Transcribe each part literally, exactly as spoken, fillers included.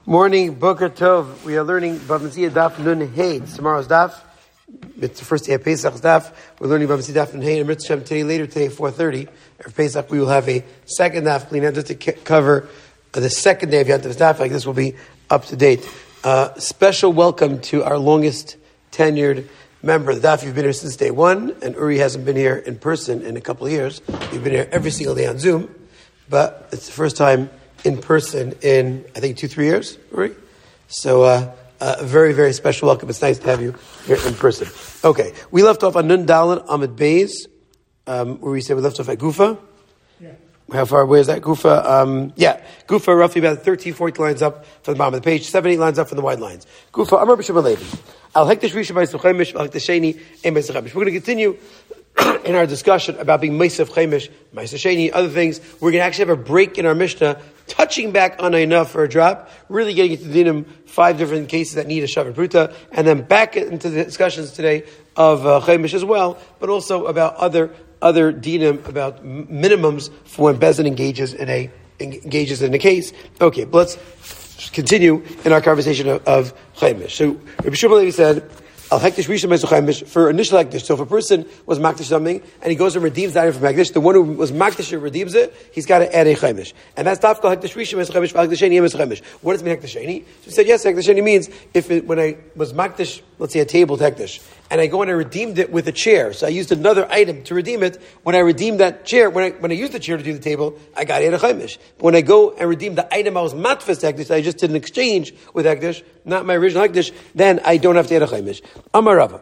Morning, Boker Tov. We are learning Bava Metzia Daf Nun Hey. Tomorrow's Daf. It's the first day of Pesach's Daf. We're learning Bava Metzia Daf Nun Hey and Mitzvah Shem today. Later today, four thirty. After Pesach, we will have a second Daf clean just to cover the second day of Yom Tov's Daf. Like this will be up to date. Uh, special welcome to our longest tenured member of the Daf. You've been here since day one, and Uri hasn't been here in person in a couple of years. You've been here every single day on Zoom, but it's the first time in person in, I think, two, three years, Uri. So, uh, uh, a very, very special welcome. It's nice to have you here in person. Okay, we left off on Nun Dalet Amud Beis, um, where we said we left off at Gufa. Yeah. How far away is that? Gufa, um, yeah, Gufa roughly about thirteen, fourteen lines up from the bottom of the page, seven, eight lines up from the wide lines. Gufa, Amar B'Shem Alevi. Al Hekdesh Rishon B'Yisrael Chemish, Al Hekdesh Sheni, and B'Yisrael Chemish. We're going to continue in our discussion about being Meisef Chemish, Meisef Sheni, other things. We're going to actually have a break in our Mishnah, touching back on enough for a drop, really getting into the dinim, five different cases that need a shav and pruta, and then back into the discussions today of uh, Chemish as well, but also about other other dinim, about minimums for when Bezin engages in a engages in a case. Okay, but let's continue in our conversation of, of Chemish. So Rabbi Shmuel Levi said, Al Hekdesh Rishon B'Yisrael Chemish, for initial Hekdesh. So if a person was Makdish something and he goes and redeems that item from Hekdesh, the one who was Makdish and redeems it, he's got to add a Chemish. And that's Tafkal Hekdesh Rishon B'Yisrael Chemish, Hekdesh Sheni Yemes Chemish. What does it mean Hekdesh Sheni? So he said, yes, Hekdesh Sheni means if it, when I was Makdish, let's say a table to Hekdesh, and I go and I redeemed it with a chair. So I used another item to redeem it. When I redeemed that chair, when I when I used the chair to do the table, I got a Chemish. But when I go and redeem the item I was matfis to Hekdesh, I just did an exchange with Hekdesh, not my original Hekdesh, then I don't have to add a Chemish. Amar Rava.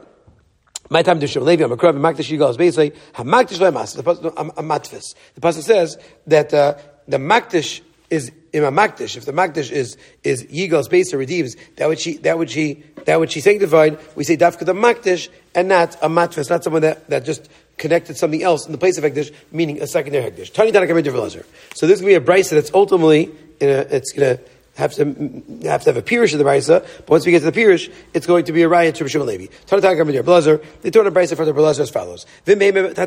My time to show Levi, I'm a krav, Makdish Yigal, basically, Hamakdish Lemas, the matfis. The pasuk says that uh, the Makdish is in a Makdish. If the Makdish is is Yigal's base or redeems, that which she that which she that which she sanctified, we say Dafka the Makdish and not a matfis, not someone that, that just connected something else in the place of Hekdesh, meaning a secondary Hekdesh. Tani Tana Kamei Develazer. So this is going to be a brisa that's ultimately in a, it's going to have to have to have a pirish of the brisa, but once we get to the pirish, it's going to be a riot to Rishon Levi. Tana Tana Kamei Develazer. They taught a brisa for the Blazer as follows: if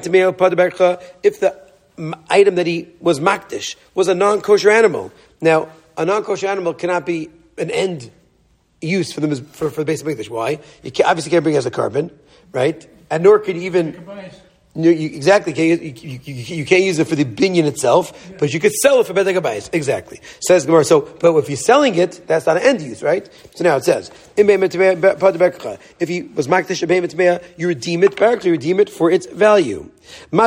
the item that he was makdish was a non-kosher animal. Now, a non-kosher animal cannot be an end use for the for, for the base of Mikdash. Why? You can, obviously can't bring it as a carbon, right? And nor could you even you, you, exactly you, you, you, you can't use it for the binyan itself, yeah. But you could sell it for bedek habayis. Exactly. Says Gemara. So, but if you're selling it, that's not an end use, right? So now it says, if he was makdish a behemoth tmeah, you redeem it. You redeem it for its value. The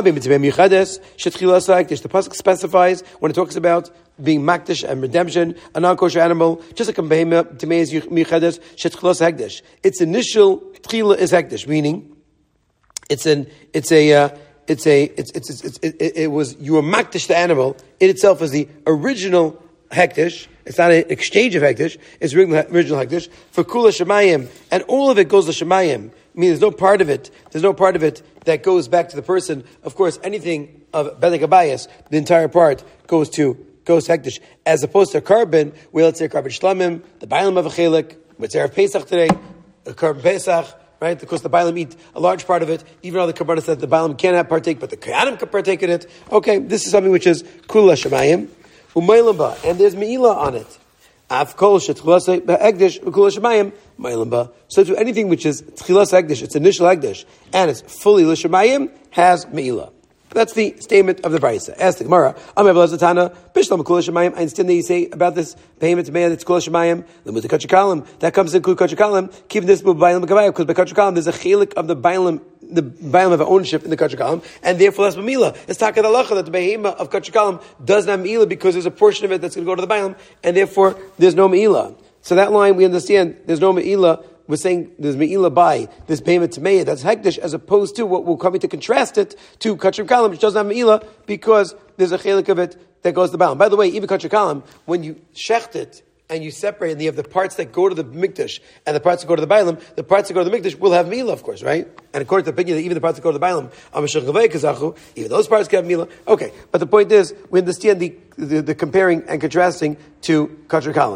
pasuk specifies when it talks about being makdish and redemption, a non-kosher animal, just like a behemoth tmeah is michadas shetchilas hekdesh. Its initial tchila is hekdesh, meaning it's an it's a uh, it's a it's it's, it's, it's it, it, it was you were makdish the animal in itself as the original hekdesh. It's not an exchange of hekdesh. It's original, original hekdesh for kula shemayim, and all of it goes to shemayim. I mean, there's no part of it. There's no part of it that goes back to the person. Of course, anything of bedek habayis, the entire part goes to goes to hekdesh, as opposed to a carbon. Where let's say a carbon shlamim, the bailam of a chelik, with Erev Pesach today, a carbon Pesach. Right, because the Bailam eat a large part of it, even though the Kabbalah said the Bailam cannot partake, but the Kohanim can partake in it. Okay, this is something which is Kula Shemayim, Umaylamba, and there's Me'ilah on it. Afkol Shetchilas Hekdesh, Kula Shemayim, Me'ilah. So to anything which is Tchilas Hekdesh, its initial Hekdesh, and it's fully L'Shemayim, has Me'ilah. That's the statement of the Brisa. Ask the Gemara, I understand that you say about this payment to man that's Kol Shemayim, the Kachakalim, that comes in Kachakalim, keep this Bailam Kavayim, because by Kachakalim there's a chelik of the Bailam, the Bailam of ownership in the Kachakalim, and therefore that's Mamila. It's Taka Halacha that the Behema of Kachakalim does not Meila because there's a portion of it that's going to go to the Bailam, and therefore there's no Meila. So that line we understand, there's no Meila. We're saying there's Me'ilah by this payment to Me'ah, that's Hekdesh, as opposed to what we're coming to contrast it to Kachim Kalam, which doesn't have Me'ilah, because there's a chelik of it that goes to the Bailam. By the way, even Kachim Kalam, when you shecht it, and you separate, and you have the parts that go to the Mikdash, and the parts that go to the Bailam, the parts that go to the Mikdash will have Me'ilah, of course, right? And according to the opinion that even the parts that go to the Bailam, even those parts can have Me'ilah. Okay, but the point is, we understand the, the, the comparing and contrasting to Kachim Kalam.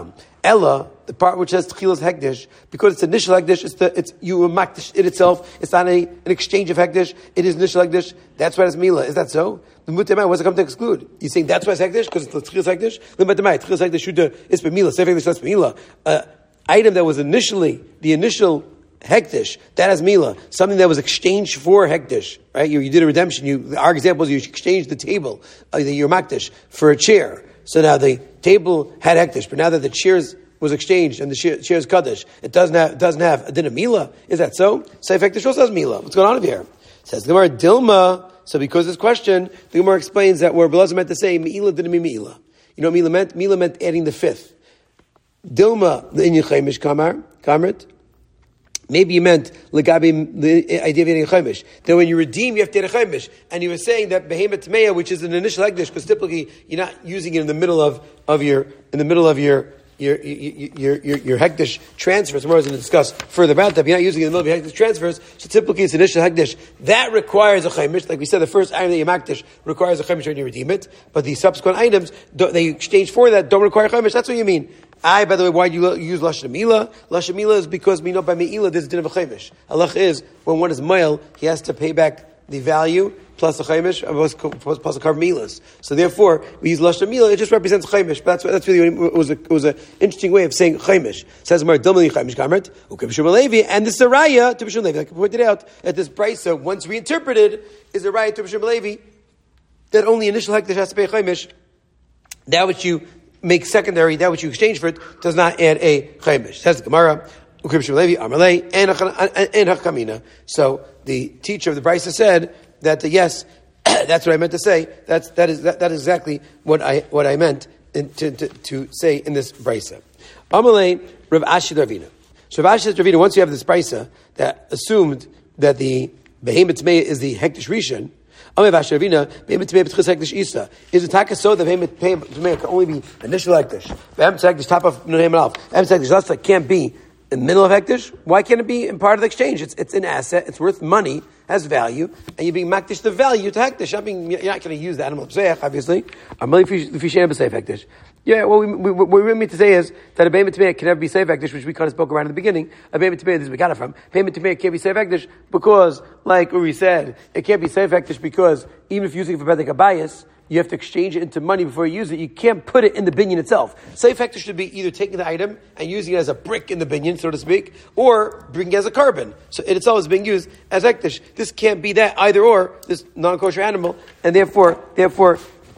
Ella, the part which has Tchilas Hekdesh, because it's initial Hekdesh, it's the, it's, you makdish it itself, it's not a, an exchange of Hekdesh, it is initial Hekdesh, that's why it's Mila. Is that so? The Mutamai, what's it come to exclude? You saying that's why it's Hekdesh, because it's Tchilas Hekdesh? The Mutamai, Tchilas Hekdesh, Shuda, it's B'Mila, Seif Hekdesh, that's B'Mila. Uh, item that was initially, the initial Hekdesh, that has Mila. Something that was exchanged for Hekdesh, right? You, you did a redemption, you, our example is you exchanged the table, uh, your Makdish, for a chair. So now the table had Hekdesh, but now that the chairs was exchanged and the chair is Kaddish, it doesn't have, it doesn't have a din of Mila. Is that so? Seif Hekdesh also has Mila. What's going on over here? Says the Gemara, Dilma. So because of this question, the Gemara explains that where Belazar meant to say, Mila didn't mean Mila. You know what Mila meant? Mila meant adding the fifth. Dilma, the Inyan Chaimish Kamar, Kamrit. Maybe you meant legabi the idea of eating a chaimish. That when you redeem, you have to eat a chaimish, and you were saying that behemoth tmeya, which is an initial hekdesh, because typically you're not using it in the middle of, of your in the middle of your your your your, your hekdesh transfers. Tomorrow we're going to discuss further about that. But you're not using it in the middle of your hekdesh transfers, so typically it's initial hekdesh that requires a chaimish. Like we said, the first item that you makdish requires a chaimish when you redeem it, but the subsequent items that you exchange for that don't require a chaimish. That's what you mean. I, by the way, why do you use Lashon Mila? Lashon Mila is because we know by Me'ila there's a din of a chaimish. Halach is, when one is male, he has to pay back the value plus a chaimish, plus, plus a carb milas. So therefore, we use Lashon Mila, it just represents chaimish. But that's, that's really, it was a, it was an interesting way of saying chaimish. It says, Mar Dilmali chaimish gamert, ukem Bishul Levi, and this is a raya to Bishul Levi. Like I pointed out, that this brisa, once reinterpreted, is a raya to Bishul Levi, that only initial hekdesh has to pay chaimish. That which you make secondary, that which you exchange for it, does not add a chaimish. Says the Gemara, and Hakamina. So the teacher of the Brisa said that uh, yes, that's what I meant to say. That's that is that, that is exactly what I what I meant in, to, to to say in this Brisa. Amalei Rav Ashi Ravina. So Rav Ashi Ravina. Once you have this Brisa that assumed that the behemoth tmeya is the hekdesh rishon. Is it taka so that behemoth tmeya can only be initial hekdesh? Behemoth hekdesh top of name alf. Behemoth hekdesh can't be in the middle of hekdesh. Why can't it be in part of the exchange? It's it's an asset. It's worth money, has value, and you're being makdish the value to hekdesh. You're not, being, you're not going to use the animal pseach, obviously. Yeah, well, we, we, what we really mean to say is that a behemoth tmeya can never be seif hekdesh, which we kind of spoke around in the beginning. A behemoth tmeya, this is where we got it from. Behemoth tmeya can't be seif hekdesh because, like Uri said, it can't be seif hekdesh because even if you're using it for bedek abayis, you have to exchange it into money before you use it. You can't put it in the binyan itself. Seif hekdesh should be either taking the item and using it as a brick in the binyan, so to speak, or bringing it as a carbon. So it itself is being used as hekdesh. This can't be that either or, this non-kosher animal, and therefore, therefore,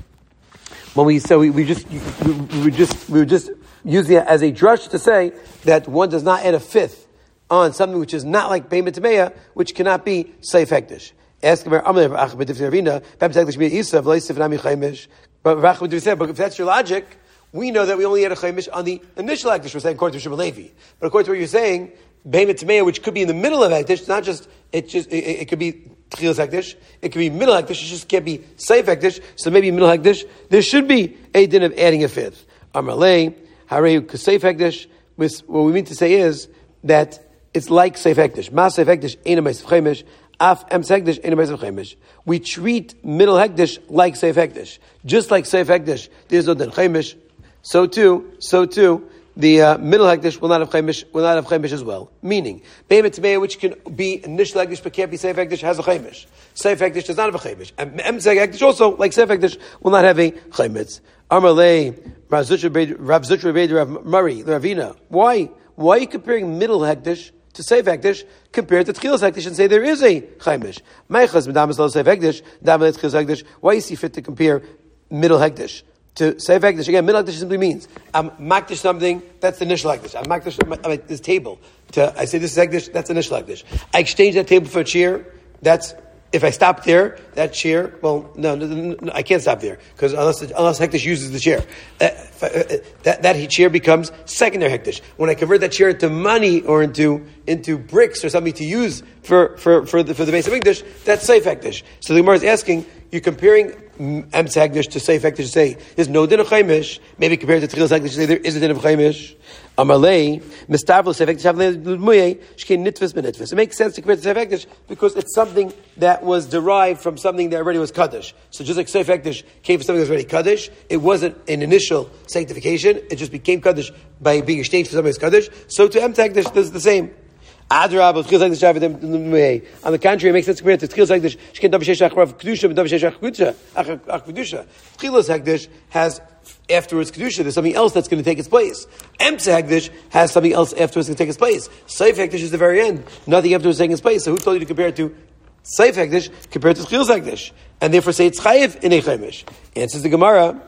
when we so we, we just we, we would just we would just use it as a drush to say that one does not add a fifth on something which is not like behemoth tmeya, which cannot be seif hekdesh. Ask about Amar Achbed Ravina, Behemoth hekdesh be Isav Leisif Nami Chaimish. But Rachbed said, but if that's your logic, we know that we only had a chaimish on the initial hekdesh. We're saying according to Shimon Levi, but according to what you're saying, behemoth tmeya, which could be in the middle of hekdesh, it's not just it just it, it could be Tchilas hekdesh, it could be middle hekdesh, it just can't be seif hekdesh. So maybe middle hekdesh, there should be a din of adding a fifth. Amarle Harei Seif hekdesh. What we mean to say is that it's like seif hekdesh. Mas seif hekdesh ain't a meis chaimish. Af em hekdesh ain't a meis chaimish. We treat middle hekdesh like seif hekdesh, just like seif hekdesh. There's no din chaimish. So too, so too. The uh, middle hekdesh will not have chaimish, will not have chaimish as well. Meaning, behemoth tmeya, which can be initial hekdesh but can't be seif hekdesh, has a chaimish. Seif hekdesh does not have a chaimish. And emseg hekdesh also, like seif hekdesh, will not have a chaimish. Amarle Rav Zutra Beid Rav Murray Ravina. Why? Why are you comparing middle hekdesh to seif hekdesh compared to tchilas hekdesh and say there is a chaimish? Meichas medamas lo seif hekdesh, damas tchilas hekdesh. Why you see fit to compare middle hekdesh to seif hekdesh? Again, middle hekdesh simply means I'm makdish something, that's the initial hekdesh. I'm makdish I'm like this table. To I say this is hekdesh, that's initial hekdesh. I exchange that table for a chair. That's if I stop there, that chair. Well, no, no, no, no I can't stop there because unless unless hekdesh uses the chair, uh, uh, that that chair becomes secondary hekdesh. When I convert that chair into money or into into bricks or something to use for for for the for the base of hekdesh, that's seif hekdesh. So the Gemara is asking, you're comparing Emsa Hekdesh to say Hekdesh to say there's no din of Chaimish. Maybe compared to Tchilas Hekdesh to say there is a din of Chaimish. Amalei Mistavlos Hekdesh Havnei Ludmuye Shkein Nitvis Benitvis. It makes sense to compare to Seif Hekdesh because it's something that was derived from something that already was Kaddish. So just like Seif Hekdesh came from something that was already Kaddish, it wasn't an initial sanctification. It just became Kaddish by being exchanged for something that's Kaddish. So to Emsa Hekdesh, this is the same. On the contrary, it makes sense to compare it to Tchilas Hekdesh. Shkein Dav Sheish Achrav Kedusha, Dav Sheish Ach Kedusha. Tchilas Hekdesh has afterwards Kedusha. There's something else that's going to take its place. Emsa Hekdesh has something else afterwards going to take its place. Seif Hekdesh is the very end. Nothing afterwards taking its place. So who told you to compare it to Seif Hekdesh compared to Tchilas Hekdesh? And therefore say it's Chayiv in a Chaimish. Answers the Gemara.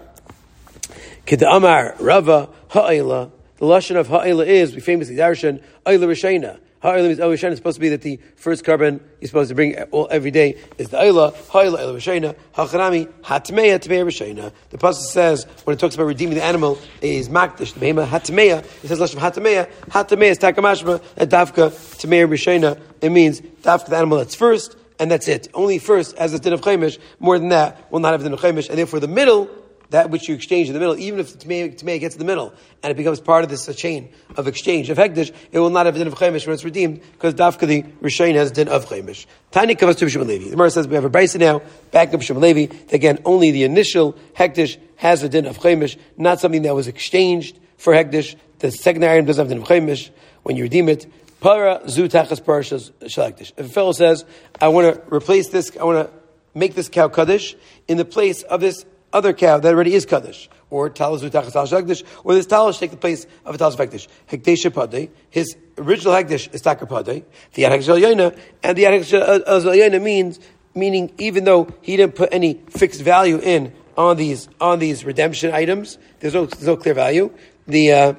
Kedamar Rava Ha'ila. The lashon of Ha'ila is, we famously darshan, Ha'ila Rishayna. Ha'ila is always supposed to be that the first carbon you're supposed to bring all, every day is the Ha'ila. Ha'ila, Ha'ila Rishayna. Ha'charami, Hatmeya, Tmeya Rishayna. The pasuk says, when it talks about redeeming the animal, is Makdish, the Behema, Hatmeya. It says lashon Hatmeya. Hatmeya is Takamashma, and Davka, Tmeya Rishayna. It means Davka, the animal that's first, and that's it. Only first has the din of Chaimish. More than that, will not have the din of Chaimish. And therefore the middle, that which you exchange in the middle, even if the Tmei gets in the middle, and it becomes part of this uh, chain of exchange of Hekdesh, it will not have a din of Chaimish when it's redeemed, because Dafka the Rishain has a din of Chaimish. Tani Kavas to B'Shimon Levi. The Gemara says we have a Brisa now, back up B'Shimon Levi. Again, only the initial Hekdesh has a din of Chaimish, not something that was exchanged for Hekdesh. The second item doesn't have a din of Chaimish when you redeem it. Para Zu Tachas Parashas Shalakdish. If a fellow says, I want to replace this, I want to make this cow Kaddish in the place of this other cow that already is Kaddish, or Talos Utachas Talos Hekdesh, or this Talos take the place of a Talos Hekdesh. Hekdesh Padei, his original Hekdesh is Takar Padei, the Yad Hekdesh Al-Yayna, and the Yad Hekdesh Al-Yayna means, meaning even though he didn't put any fixed value in on these, on these redemption items, there's no, there's no clear value, the, uh,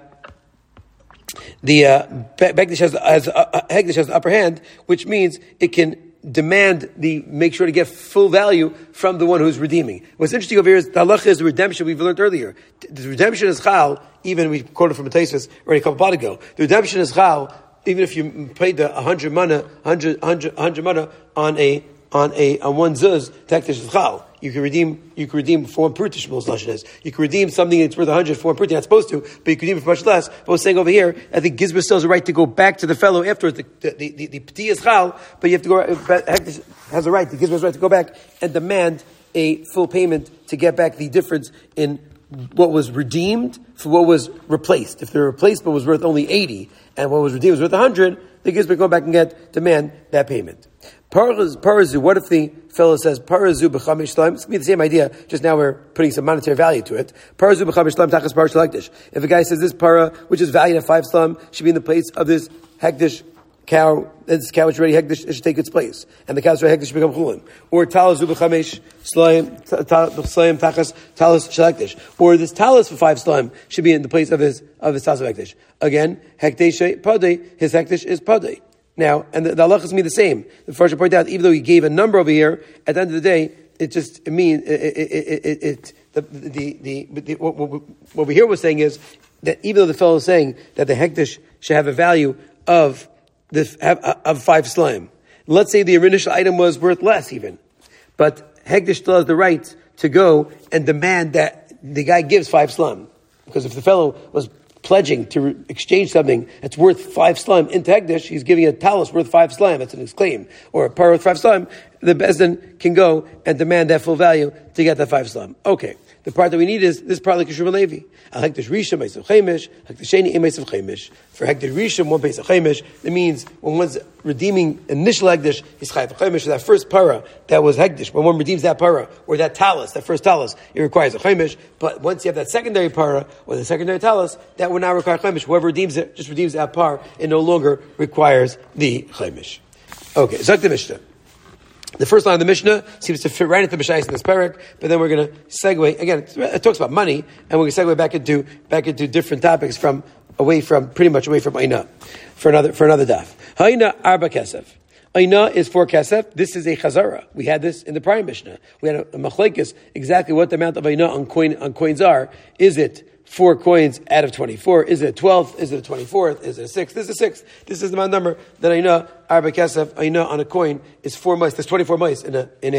the, uh, Hekdesh has, has, uh, Hekdesh has the upper hand, which means it can demand the, make sure to get full value from the one who's redeeming. What's interesting over here is the halacha is the redemption we've learned earlier. The redemption is chal, even we quoted from Mataisus already a couple of ago. The redemption is chal, even if you paid the a hundred mana, hundred, hundred, hundred mana on a, on a, on one zuz, Hekdesh is chal. You can redeem, you can redeem for one prutish, lashon is. You can redeem something that's worth a hundred for one prutish, not supposed to, but you can redeem it for much less. But I was saying over here, I think Gizber still has a right to go back to the fellow afterwards. The, the, the, the p'ti is chal, but you have to go, Hekdesh has a right, the Gizber has a right to go back and demand a full payment to get back the difference in what was redeemed for what was replaced. If the replacement was worth only eighty, and what was redeemed was worth a hundred, the Gizber go back and get, demand that payment. Parazu, what if the fellow says, Parazu b'chamish shlaim? It's going to be the same idea, just now we're putting some monetary value to it. Parazu b'chamish shlaim tachas parash hekdesh. If a guy says this para, which is valued at five shlaim, should be in the place of this hekdesh cow, this cow which already hekdesh, it should take its place. And the cow's already hekdesh should become chulin. Or talazu b'chamish shlaim, shlaim tachas talas shalekdesh. Or this talas for five shlaim should be in the place of his, of his talas of hekdesh. Again, hekdesh padei, his hekdesh is padei. Now, and the, the halachas mean the same. The first point out, even though he gave a number over here, at the end of the day, it just it means it. it, it, it, it the the the, the what, what, what we here was saying is that even though the fellow is saying that the hekdesh should have a value of this of five slime, let's say the initial item was worth less even, but hekdesh still has the right to go and demand that the guy gives five slime, because if the fellow was pledging to re- exchange something that's worth five slime into Hekdesh, he's giving a talus worth five slime, that's an exclaim, or a par worth five slime, the Bezdin can go and demand that full value to get that five slime. Okay. The part that we need is this part like Shimon Levi. Al Hekdesh Rishon Meisav Chaimish, Hekdesh Sheni Meisav Chaimish. For Hekdesh Rishon, one Meisav Chaimish, it means when one's redeeming initial Hekdesh, he's Chayav Chaimish, that first para that was Hekdesh. When one redeems that para, or that talus, that first talus, it requires a Chaimish. But once you have that secondary para, or the secondary talus, that would now require Chaimish. Whoever redeems it, just redeems that par, it no longer requires the Chaimish. Okay, Zok the Mishnah. The first line of the Mishnah seems to fit right into the Mishnah in this parak, but then we're going to segue again. It talks about money, and we're going to segue back into back into different topics from away from pretty much away from Aina for another for another daf. Aina arba kesef. Aina is four kesef. This is a chazara. We had this in the prior Mishnah. We had a, a machlekes exactly what the amount of Aina on coin on coins are. Is it four coins out of twenty-four? Is it a twelfth? Is it a twenty-fourth? Is it a sixth? This is a sixth. This is the amount number that I know. Arba kesef, I know on a coin is four mice. There's twenty-four mice in a in a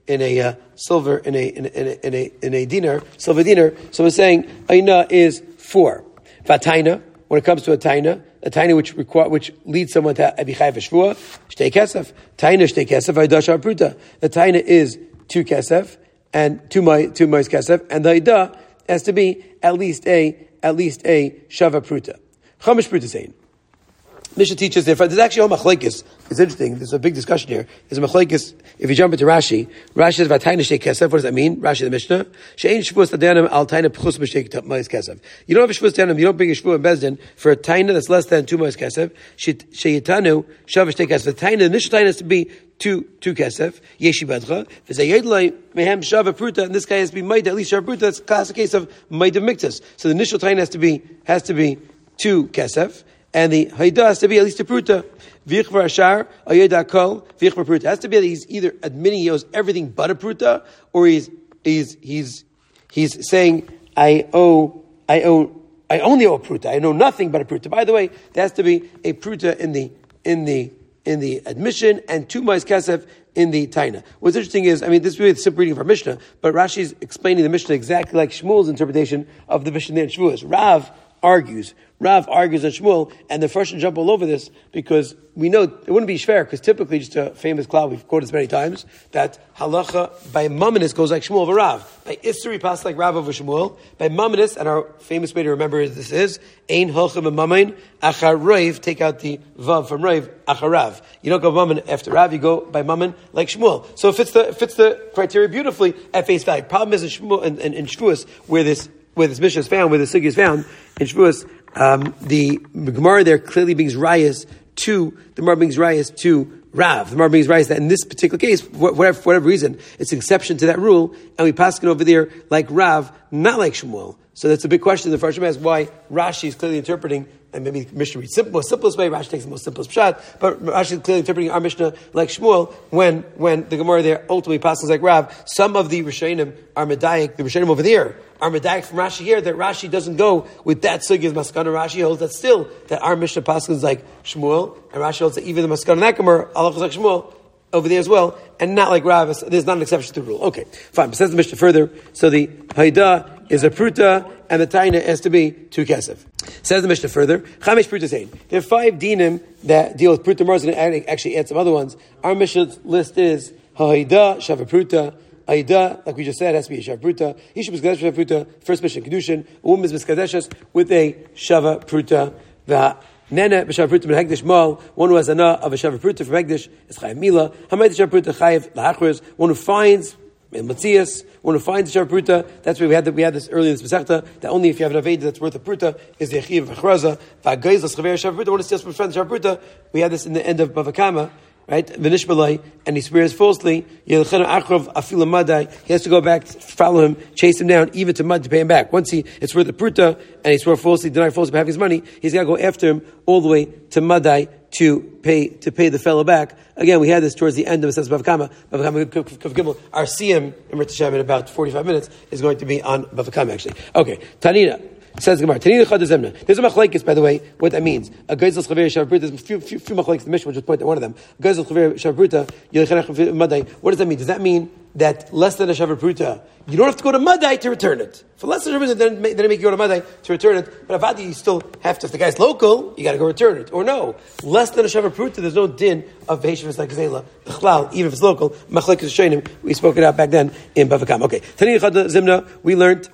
in a uh, silver in a in a, in a in a in a dinar, silver dinar. So we're saying aina is four. Vataina, when it comes to a taina, a taina which require which leads someone to abichai v'shvua, shtei kesef. Taina shtei kesef ha'ida shav pruta. The taina is two kesef and two my two mais kesef, and the ha'ida has to be at least a at least a shava pruta. Chamish pruta saying. Mishnah teaches that there's actually a machlekes. It's interesting. There's a big discussion here. There's a machlekes. If you jump into Rashi, Rashi says "Vatayna shtei kesef." What does that mean? Rashi the Mishnah. She'ein shvuas tadanim al tayna pchus b'shtei ma'is kesef. You don't have a shvuas tadanim. You don't bring a shvuah in bezdin for a tayna that's less than two ma'is kesef. Sheyitanu shav shtei kesef. The tayna, the initial tayna has to be two two kesef. Yeshi badcha. V'zayedlai mehem shav pruta. And this guy has to be made at least shav pruta. That's a classic case of made of miktas. So the initial tayna has to be has to be two kesef. And the haida has to be at least a pruta. V'yichvar ashar, ayeda kol, v'yichvar pruta. It has to be that he's either admitting he owes everything but a pruta, or he's he's he's he's saying I owe I owe I only owe a pruta. I know nothing but a pruta. By the way, there has to be a pruta in the in the in the admission and two mais kasef in the taina. What's interesting is, I mean, this is really the simple reading of our Mishnah, but Rashi is explaining the Mishnah exactly like Shmuel's interpretation of the Mishnah there in Shavuos. Rav argues. Rav argues on Shmuel, and the first should jump all over this because we know it wouldn't be fair because typically, just a famous cloud we've quoted this many times, that halacha by mamanis goes like Shmuel over Rav. By Isri pass like Rav over Shmuel. By mamanis, and our famous way to remember is this is ein halcha b'mamain achar Rav. Take out the vav from Rav achar Rav. You don't go mammon after Rav. You go by mammon like Shmuel. So it fits the it fits the criteria beautifully at face value. Problem is in Shmuel and in, in, in Shavuos where this where this Mishnah is found, where the sugi is found in Shavuos. Um, the Gemara there clearly brings rayas to, the Gemara brings rayas to Rav. The Gemara brings rayas that in this particular case, for whatever, for whatever reason, it's an exception to that rule, and we pass it over there like Rav, not like Shmuel. So that's a big question. The Farshim asks why Rashi is clearly interpreting, and maybe the Mishnah reads simple, simplest way, Rashi takes the most simplest pshat, but Rashi is clearly interpreting our Mishnah like Shmuel when, when the Gemara there ultimately passes like Rav. Some of the Rishonim are Medayik, the Rishonim over there, are Medayik from Rashi here, that Rashi doesn't go with that sugi as Maskana. Rashi holds that still, that our Mishnah passes like Shmuel, and Rashi holds that even the Maskana and that Gemara, Allah is like Shmuel, over there as well, and not like Rav. There's not an exception to the rule. Okay, fine. But says the Mishnah further, so the Haida is a pruta, and the taina has to be two kesef. Says the Mishnah further, Chamesh pruta saying there are five dinim that deal with pruta. Mars going to actually add some other ones. Our Mishnah's list is Haida shava pruta. Aida, like we just said, has to be a shav pruta. Isha miskadesh shav pruta. First Mishnah kedushin. A woman is miskadeshes with a shava pruta. The Nene b'shav pruta ben hegdish mal. One who has a na of a shav pruta from hegdish is chayiv mila. Hamayit shav pruta chayiv lahachros. One who finds in Matthias, one who finds the shav pruta. That's why we had that. We had this earlier in this Masechta that only if you have an aved that's worth a pruta is the achiv of achraza. V'agayz l'schaver shav pruta. One who steals from his friend shav pruta. We had this in the end of Bava Kama. Right, v'nishbalai, and he swears falsely. Yelchenu achrov afila madai. He has to go back, follow him, chase him down, even to mud to pay him back. Once he it's worth a pruta, and he swore falsely, denied falsely by having his money, he's got to go after him all the way to madai to pay to pay the fellow back. Again, we had this towards the end of the Bava Kama. Bava Kama, our C M in Ritz Hashem in about forty-five minutes is going to be on Bava Kama actually. Okay, Tanina. Says Gemara, Tanina Chad Zemna. There's a machlekes, by the way, what that means. A geizel chaver shav pruta. There's a few, few, few machlekes. The Mishnah will just point at one of them. A geizel chaver shav pruta. Yelchanach madai. What does that mean? Does that mean that less than a shav pruta, you don't have to go to madai to return it? For less than a shav pruta, then then make you go to madai to return it. But avadi, you still have to. If the guy's local, you got to go return it. Or no, less than a shav pruta, there's no din of veishivus like gzela. B'chlal, even if it's local. Machlekes sheinim. We spoke it out back then in Bava Kama. Okay, Tanina Chad Zemna. We learned.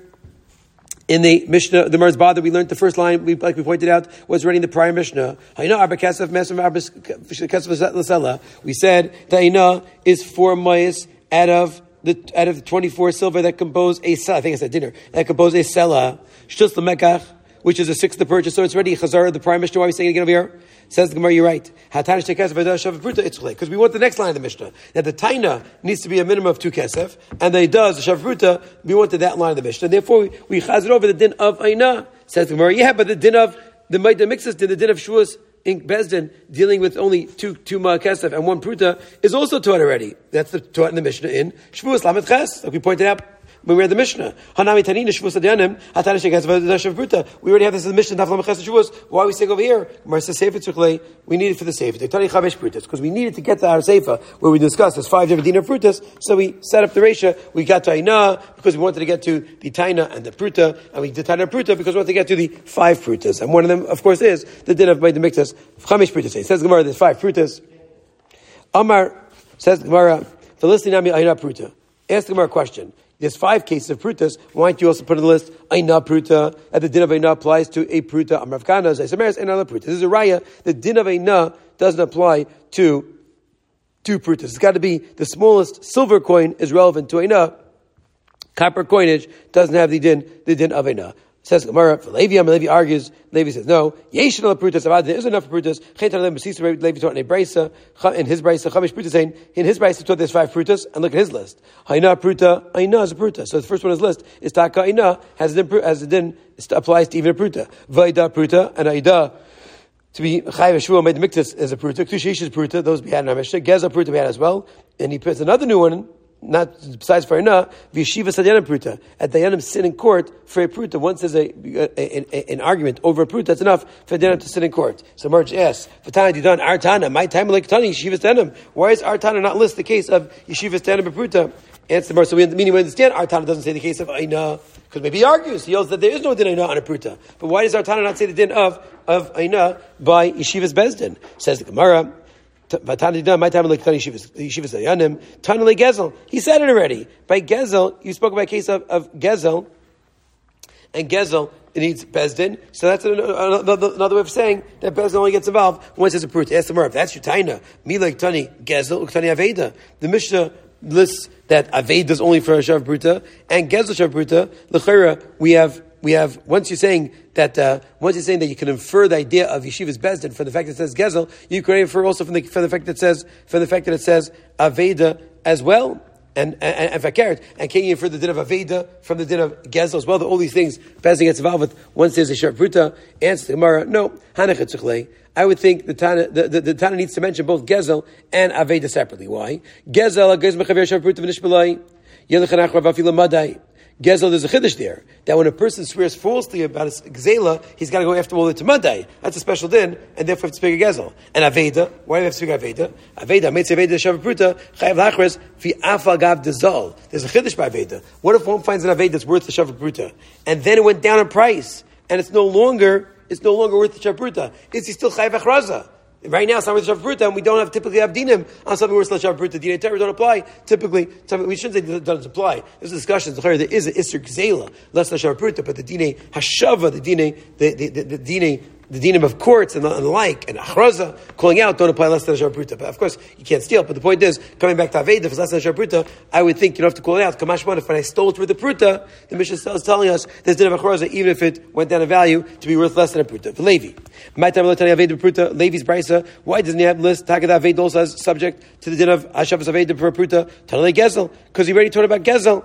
In the Mishnah, the Merz Bada, we learned the first line, we, like we pointed out, was already in the prior Mishnah. We said that Aina is four mayas out of the out of the twenty-four silver that compose a sela. I think I said dinner. That compose a sela. Shtus l'mekach, which is a sixth of purchase. So it's already Chazar, the prior Mishnah. Why are we saying it again over here? Says the Gemara, you're right. Because we want the next line of the Mishnah. That the taina needs to be a minimum of two kesef, and they does, the shavruta, we wanted that line of the Mishnah. Therefore, we, we chaz it over the din of Aina. Says the Gemara, yeah, but the din of, the Maida mixes din, the din of Shuas in Bezdin, dealing with only two, two ma kesef and one pruta, is also taught already. That's the taught in the Mishnah in Shavuos Lamed Ches, like we pointed out when we read the Mishnah. Hanami Tanina Shavuos Adyanim, Hatana Shekaz Vadashav Pruta. We already have this in the Mishnah, Daf Lamachas Shavuos. Why are we saying over here? Gemara says Sefer Tzukle, we need it for the Sefer. Tani Chavesh Prutas, because we needed to get to our Sefer, where we discussed there's five different dinar Prutas, so we set up the ratio. We got to Aina, because we wanted to get to the Taina and the Pruta, and we did Taina Pruta, because we wanted to get to the five Prutas. And one of them, of course, is the din of Beit Miktas, Chamesh Prutas. It says Gemara, there's five Prutas. Amar, says Gemara, the listening Nami Aina Pruta. Ask the Gemara a question. There's five cases of prutas. Why don't you also put on the list Aina Pruta? And the din of Aina applies to a Pruta. Amrav Kana, Zaysameres, and another Pruta. This is a Raya. The din of Aina doesn't apply to two Prutas. It's got to be the smallest silver coin is relevant to Aina. Copper coinage doesn't have the din, the din of Aina. Says Gemara, Levi, Levi argues, Levi says, no, Yeshin al Prutas, there is enough Prutas, Levi taught in a Braisa, in his Braisa, Chamish Prutas, in his Braisa taught there's five Prutas, and look at his list. Aina Pruta, Aina is a Pruta. So the first one on his list is Taka Aina, has a din, has a din, applies to even a Pruta. Vaida Pruta, and Aida, to be Chayv Shua made the Miktas as a Pruta, Tushish is Pruta, those we had in our Mishnah, Geza Pruta we had as well, and he puts another new one, not besides for Aina, Vishiva Sadyanim Pruta. At Dayanim sit in court for a Pruta. Once there's a, a, a, an argument over a Pruta, that's enough for Dayanim to sit in court. So March asks, Fatana Didan, Artana, my time like Tani, Yeshiva Dayanim. Why is Artana not list the case of Yeshiva Dayanim Pruta? Answer March, so we meaning we understand Artana doesn't say the case of Aina, because maybe he argues, he yells that there is no din Aina on a Pruta. But why does Artana not say the din of, of Aina by Yeshiva's Bezdin? Says the Gemara, my time like Tani Yeshivas Dayanim, Tanale Gezel. He said it already. By Gezel, you spoke about a case of, of Gezel, and Gezel, it needs Bezdin. So that's another, another way of saying that Bezdin only gets involved once there's a proof. Ask the Gemara, if that's your Taina, me like Tani Gezel, Tani Aveda. The Mishnah lists that Aveda is only for a Shav Pruta, and Gezel Shav Pruta. L'chera, we have We have, once you're saying that, uh, once you're saying that you can infer the idea of Yeshiva's Bezdin from the fact that it says Gezel, you can infer also from the, from the fact that it says, from the fact that it says Aveda as well, and, and, and Fakert. And can you infer the din of Aveda from the din of Gezel as well? That all these things Bezdin gets involved with once there's a Shav Pruta. Answer the Gemara, no, Hanachet Tzichlei. I would think the Tana, the, the, the Tana needs to mention both Gezel and Aveda separately. Why? Gezel, Agez Mechaver Shav Pruta V'nishbalai, Yelichanach Ravafila Madai. Gezel, there's a chiddush there, that when a person swears falsely about his gzela, he's got to go after all the Tamadai. That's a special din, and therefore have to speak a Gezel. And Aveda, why do we have to speak Aveda? Aveda, Meitz Aveda, Shav Pruta, Chayav Lachres, Fi Afa Gav Dezal. There's a chiddush by Aveda. What if one finds an Aveda that's worth the Shav Pruta, and then it went down in price, and it's no longer, it's no longer worth the Shav Pruta? Is he still Chayav Achraza? Right now, it's not worth the Shav Pruta, and we don't have typically have dinim on something worth the Shav Pruta. Dinei Torah don't apply. Typically, we shouldn't say it doesn't apply. There's a discussion. There is an Isser Gzela, less than Shav Pruta, but the Dinei Hashava, the Dinei, the, the, the, the Dinei, the dinim of courts and the, and the like, and achraza, calling out, don't apply less than a sharpruta. But of course, you can't steal. But the point is, coming back to Aveda, if it's less than a sharpruta, I would think you don't have to call it out. Kamashman, if when I stole it with the pruta, the Mishnah is telling us there's din of achraza, even if it went down in value, to be worth less than a pruta. For Levi, my time I'll tell you Aveda pruta, Levi's brisa, why doesn't he have list Takada Aveda also as subject to the din of Hashavas Aveda per pruta? Tanale Gezel, because he already taught about Gezel.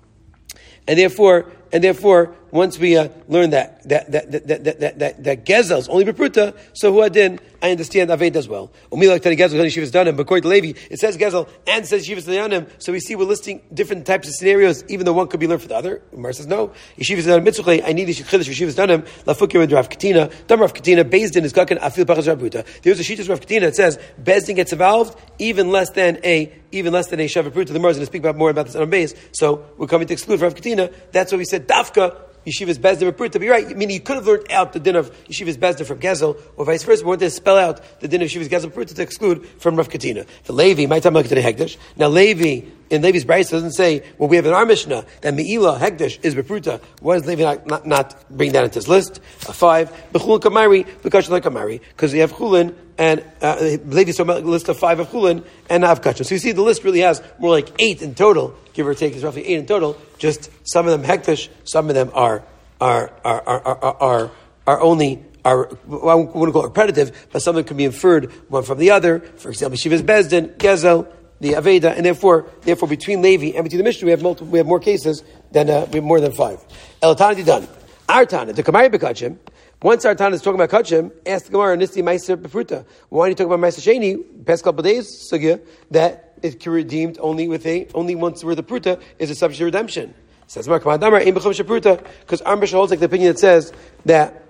And therefore, and therefore, once we uh, learn that that that that that that, that, that Gezel is only bepruta, so who adin, I understand Aved as well. Umilak Tani Gezel Yeshivas Danim, but according to Levi, it says Gezel and says Yeshivas Danim. So we see we're listing different types of scenarios, even though one could be learned for the other. Umar says no. Yeshivas Danim Mitzvah. I need Yeshivas Yeshivas Danim. Lafukim and Rav Katina. Dam Rav Katina. Bezdin is Gakan Afil Pachas Rav Pruta. There's a Shittas Rav Katina that says Bezdin gets involved even less than a even less than a Shav Pruta. The Gemara is going to speak about more about this on base. So we're coming to exclude Rav Katina. That's why we said Dafka. Yeshiva's Bezdin Pruta. To be right, I mean, you could have learned out the din of Yeshiva's Bezdin from Gezel, or vice versa. We wanted to spell out the din of Yeshiva's Gezel Pruta to exclude from Rav Katina. For Levi, my time look at the Hekdesh. Now, Levi in Levi's Brayso doesn't say, well, we have in our Mishnah that Meila Hekdesh is Bepruta. Why does Levi not, not, not bring that into his list? Uh, five, Bechulin Kamari, Bekashan like Kamari, because we have Chulin and uh, Levi's talking about a list of five of Chulin and Av Kachan. So you see, the list really has more like eight in total, give or take, is roughly eight in total. Just some of them Hekdesh, some of them are. Are are are are are, are only are I wouldn't call it repetitive, but some of them can be inferred one from the other. For example, Shiva's Bezdin, Gezel, the Aveda, and therefore, therefore, between Levi and between the Mishnah, we have multiple, we have more cases than uh, we have more than five. El Tana done. Our Tana, the Kamari Bekachim. Once our Tana is talking about Kachim, ask the Gemara Nisti Meiser Befruta. Why are you talking about Meiser Sheni? Past couple of days, sugya that it can be redeemed only with a only once where the pruta is a subject of redemption. Says Mark Madamar, Ein B'chum Shapruta, because our Mishnah holds like the opinion that says that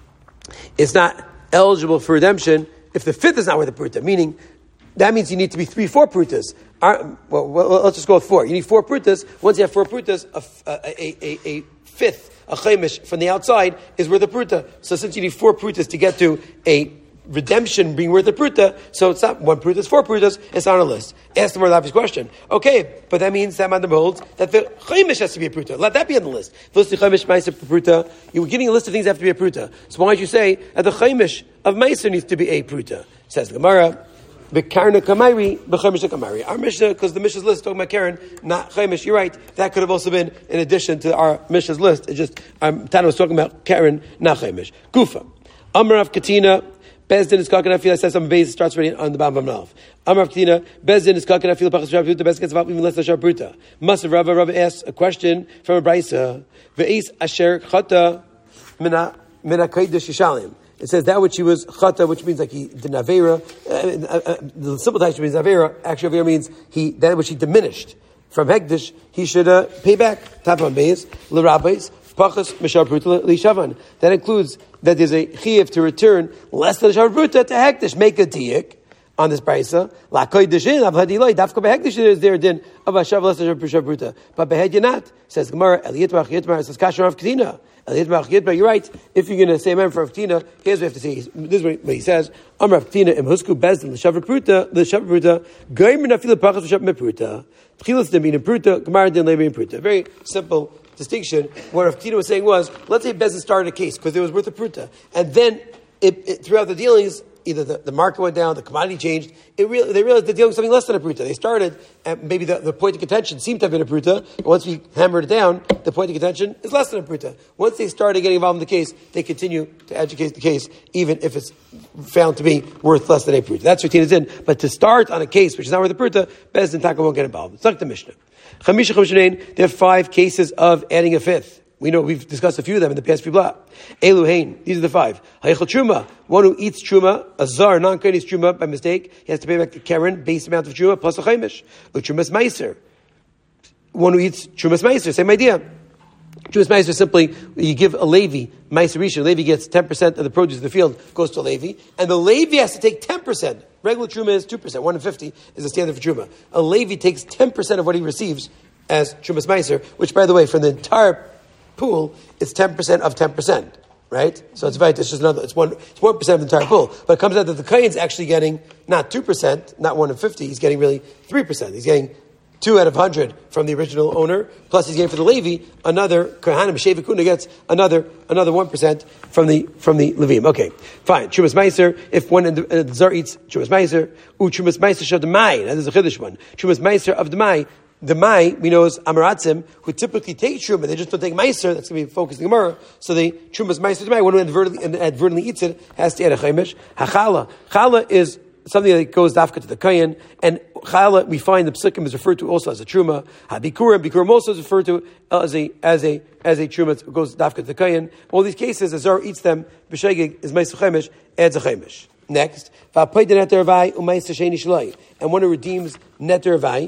it's not eligible for redemption if the fifth is not worth a pruta, meaning that means you need to be three, four prutas. Our, well, well, let's just go with four. You need four prutas. Once you have four prutas, a, a, a, a fifth, a chaimish from the outside is worth a pruta. So since you need four prutas to get to a redemption being worth a pruta, so it's not one pruta, it's four prutas, it's on a list. Ask the more obvious question. Okay, but that means that Madam holds that the chaimish has to be a pruta. Let that be on the list. List the chaimish meiser pruta. You were giving a list of things that have to be a pruta. So why don't you say that the chaimish of meiser needs to be a pruta? Says the Gemara, Bekarna Kamari, Bechemish Kamari. Our Mishnah, because the Mishnah's list talking about Karen, not Chemish. You're right. That could have also been in addition to our Mishnah's list. It's just um, Tana was talking about Karen, not Chemish. Gufa. Amar of Katina. Bezdin is kakan. I feel I said some base starts already on the bottom of Nav. Amar of Katina. Bezdin is kakan. I feel pachas shabruta. Bezdin gets about even less than shabruta. Masav Rava. Rava asks a question from a brisa. Ve'is asher chata mina mina kaidish yishalim. It says that which he was chata, which means like he did avera. Uh, uh, uh, the simple type means avera. Actually, avera means he that which he diminished from hekdesh. He should uh, pay back. Tap on beis l'rabbis pachas mishar pruta lishavan. That includes that there's a chiyuv to return less than shar pruta to hekdesh. Make a diuk on this brisa. La koydeshin avhadiloi dafka behekdesh is there din of a shav less than shar pruta, but behed yanat says Gemara eliyitmar chiyitmar says kasher of kedina. You're right. If you're going to say amen for Avtina, here's what you have to say. This is what he says. Amar Avtina im husku bezdin l'shavar pruta l'shavar pruta goyim nafila pachas l'shavar pruta tchilas demin pruta gemara din lemin pruta. Very simple distinction. What Avtina was saying was, let's say bezdin started a case because it was worth a pruta, and then it, it, throughout the dealings, either the, the market went down, the commodity changed. It really, they realized they're dealing with something less than a pruta. They started, and maybe the, the point of contention seemed to have been a pruta, but once we hammered it down, the point of contention is less than a pruta. Once they started getting involved in the case, they continue to educate the case, even if it's found to be worth less than a pruta. That's what Tina's in. But to start on a case which is not worth a pruta, Bezdin Taka won't get involved. It's like the Mishnah. Chamisha Chamishanein, there are five cases of adding a fifth. We know we've discussed a few of them in the past few blocks. Eluhain, these are the five. Haychel truma, one who eats truma, a zar, non-kohen eats truma by mistake, he has to pay back the keren, base amount of truma, plus a chaimish. Utrumas meiser, one who eats trumas meiser, same idea. Trumas meiser simply, you give a Levi, meiser rishon, Levi gets ten percent of the produce of the field, goes to a Levi, and the Levi has to take ten percent. Regular truma is two percent, one in fifty is the standard for truma. A Levi takes ten percent of what he receives as trumas meiser, which by the way, for the entire pool, it's ten percent of ten percent, right? So it's right, it's just another, it's one, it's one percent of the entire pool. But it comes out that the Kain's actually getting not two percent, not one in fifty, he's getting really three percent. He's getting two out of one hundred from the original owner, plus he's getting for the Levi, another, Kohanim, Shevi Kuna gets another, another one percent from the, from the Levim. Okay, fine. Trumas Meiser, if one in the, uh, the Zar eats Trumas Meiser, U Trumas Meiser Shad Demai, that is a Chiddush one. Trumas Meiser of Demai, the Mai, we know, is Amaratzim, who typically take Truma, they just don't take Meiser, that's going to be focused in the Gemara, so they, Truma's Meiser to Mai, one who advertently, advertently eats it, has to add a Chaimish. Hachala. Chala is something that goes dafka to the Kayan, and Chala, we find the Psukim is referred to also as a Truma. Habikurim, Bikurim also is referred to as a, as a, as a Truma, it goes dafka to the Kayan. All these cases, as Zar eats them, B'shegig is Meiser Chaimish, adds a Chaimish. Next, V'apayda Neter Vai, U'Meiser Sheni Shloi, and one who redeems Neter Vai,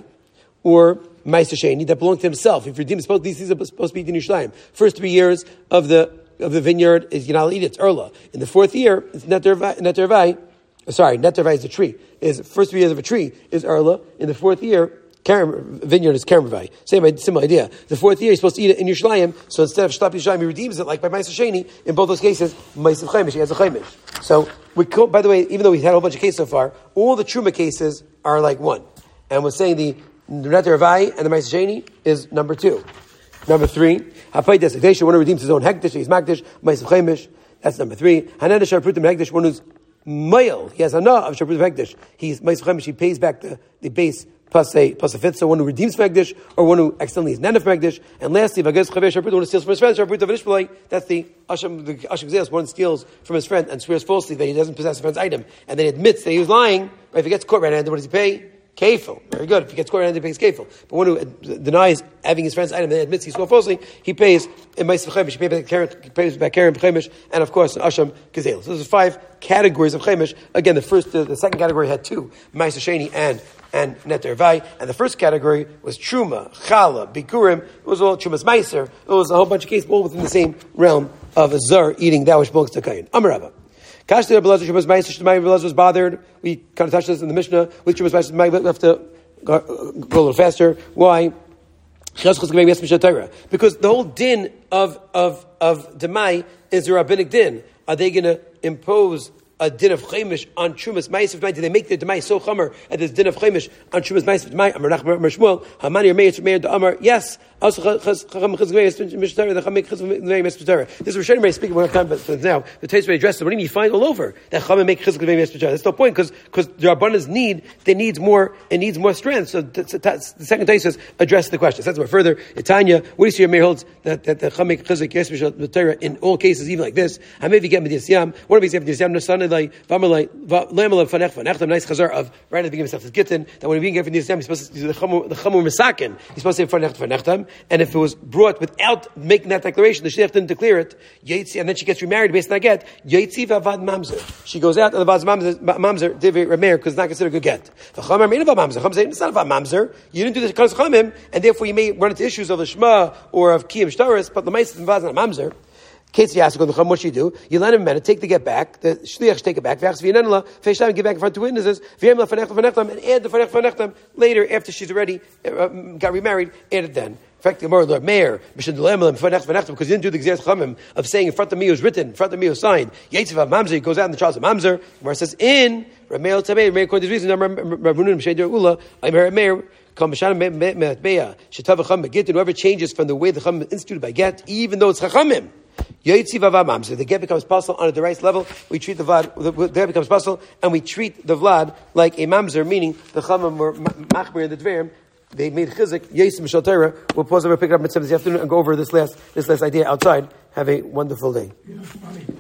or Meiser Sheni, that belong to himself. If you're deemed supposed, these things are supposed to be in Yerushalayim. First three years of the of the vineyard is Yinal eat it's Erla. In the fourth year, it's Neter Vai. Sorry, Neter Vai is the tree. Is first three years of a tree is Erla. In the fourth year, Kerem, vineyard is Kerem Vai. Same similar idea. The fourth year, you're supposed to eat it in Yerushalayim. So instead of Shlap Yerushalayim, he redeems it like by Meiser Sheni. In both those cases, Meiser Chaimish, he has a Chaimish. So we co- by the way, even though we've had a whole bunch of cases so far, all the Truma cases are like one. And we're saying the The Neter Vai and the Meiser Sheni is number two. Number three, Hapay Desegdesha, one who redeems his own Hekdesh, he's Makdesh, Meiser Chaimish, that's number three. Hanana Sharprutim Hekdesh, one who's male, he has Hana of Sharprutim Hekdesh, he's Meiser Chaimish, he pays back the, the base plus a, plus a fifth, so one who redeems Hekdesh, or one who accidentally is Nana of Hekdesh, and lastly, Vages Chaver Sharprutim, one who steals from his friend, Sharprutim Vishpalai, that's the Asham, the Asham Gzeos, one steals from his friend and swears falsely that he doesn't possess a friend's item, and then admits that he was lying, right? If he gets caught right-handed, what does he pay? kefil. Very good. If he gets caught red-handed, he pays kefil. But one who denies having his friend's item and admits he stole falsely, he pays in Ma'aseh Chemish. He pays back Karen, he pays back Karen Chemish, and of course, Asham Gazel. So there's five categories of Chemish. Again, the first, uh, the second category had two: Ma'aseh Sheni and and Neter Vai. And the first category was Truma, Chala, Bikurim. It was all Trumas Meiser. It was a whole bunch of cases, all within the same realm of a Zar eating that which belongs to Kayin. Amar Rava. Kashter Belazar Trumas Meiser. Shemai Belazar was bothered. We kind of touched this in the Mishnah with Trumas Meiser. We have to go, go a little faster. Why? Because the whole din of of of Demai is a rabbinic din. Are they going to impose a din of chemish on Trumas Ma'aseh Demai? Did they make the Demai so chamer at this din of chemish on Trumas Ma'aseh Demai? Amar Nachman Amar Shmuel Hamani or Meir Meir the Amar. Yes. This is Rishonim Ray speaking one time, but now the Tosfos addresses what do you mean you find all over that Chachamim make chizuk v'mei mitzvah? That's no point because because the Rabbanas need they needs more it needs more strength. So that's, that's, the second Tosfos address the question. That's more further. Tanya, what do you see? Your Meir holds that that the Chachamim make chizuk v'mei Torah in all cases, even like this. How maybe get Midas Yam? What if you get Midas Yam? Nasanei like Vamalei Lamalav Fanech Fanechtam. Nice chazar of right at the beginning of the Gittin that when we get Midas Yam, he's supposed to do the Chamur the Chamur Misakin. He's supposed to say Fanechtam Fanechtam, and if it was brought without making that declaration, the shliach didn't declare it, Yaitzi, and then she gets remarried based on that get, Yaitzi v'avad mamzer. She goes out and the vaz mamzer, mamzer, divi remer, because it's not considered a good get. V'chamer mean about mamzer. Chacham say, it's not about mamzer. You didn't do this because of chamim, and therefore you may run into issues of the shema or of kiyam shtaris, but the ma'aseh vaz not mamzer. Casey asked the Chacham, what should you do? You let him a minute, take the get back, the shliach should take it back, v'achs v'yananla, feish time, give back in front of two witnesses, v'yem la fanechtam fanechtam, and add the fanechtam fanechtam later after she's already uh, got remarried, add it then. In fact, the Gemara, Meir, because you didn't do the Gzeras Chamim of saying in front of me was written, in front of me was signed. Yetziv Mamzer, he goes out in the trials of Mamzer. Gemara says, in Rameil Tamei, Meir according to this reason, Ravunim Sheider Ula, I heard Meir, whoever changes from the way the Chacham instituted by get, even though it's Chachamim. Yetziv Mamzer, the get becomes possible on a derais level. We treat the Vlad, the get becomes possible, and we treat the Vlad like a Mamzer, meaning the Chachamim were Machmir and the Dverim. They made chizuk, Yesim Mishal Torah. We'll pause over, pick it up at seven this afternoon, and go over this last this last idea outside. Have a wonderful day.